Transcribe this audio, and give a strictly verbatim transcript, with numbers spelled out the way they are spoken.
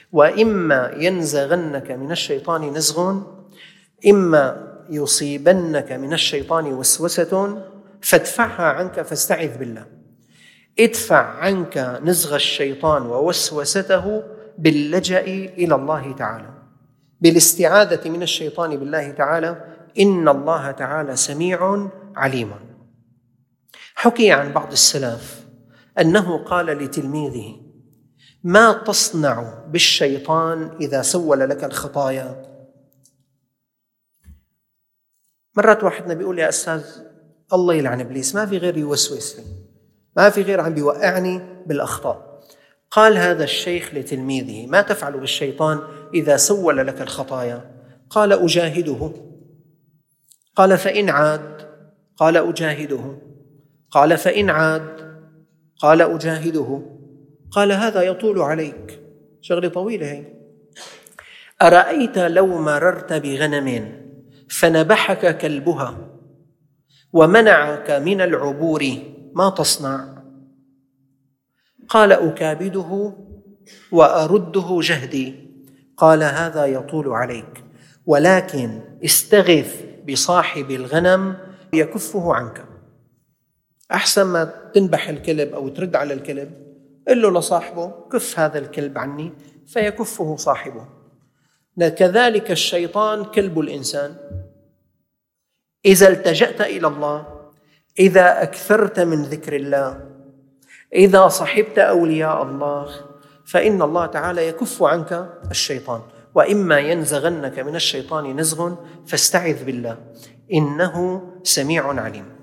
وإما ينزغنك من الشيطان نزغ، إما يصيبنك من الشيطان وسوسة فادفعها عنك فاستعذ بالله. ادفع عنك نزغ الشيطان ووسوسته باللجأ إلى الله تعالى، بالاستعاذة من الشيطان بالله تعالى، إن الله تعالى سميع عليم. حكي عن بعض السلف أنه قال لتلميذه: ما تصنع بالشيطان إذا سول لك الخطايا؟ مرات واحدنا بيقول: يا أستاذ الله يلعن إبليس، ما في غير يوسوس لي، ما في غير عم بيوقعني بالأخطاء. قال هذا الشيخ لتلميذه: ما تفعل بالشيطان إذا سول لك الخطايا؟ قال: أجاهده. قال: فإن عاد؟ قال: أجاهده. قال: فإن عاد؟ قال: أجاهده. قال: هذا يطول عليك، شغلة طويلة هي. أرأيت لو مررت بغنم فنبحك كلبها ومنعك من العبور ما تصنع؟ قال: أكابده وأرده جهدي. قال: هذا يطول عليك، ولكن استغث بصاحب الغنم يكفه عنك. أحسن ما تنبح الكلب أو ترد على الكلب، قل له لصاحبه: كف هذا الكلب عني، فيكفه صاحبه. كذلك الشيطان كلب الإنسان. إذا التجأت إلى الله، إذا أكثرت من ذكر الله، إذا صحبت أولياء الله، فإن الله تعالى يكف عنك الشيطان. وإما ينزغنك من الشيطان نزغ فاستعذ بالله إنه سميع عليم.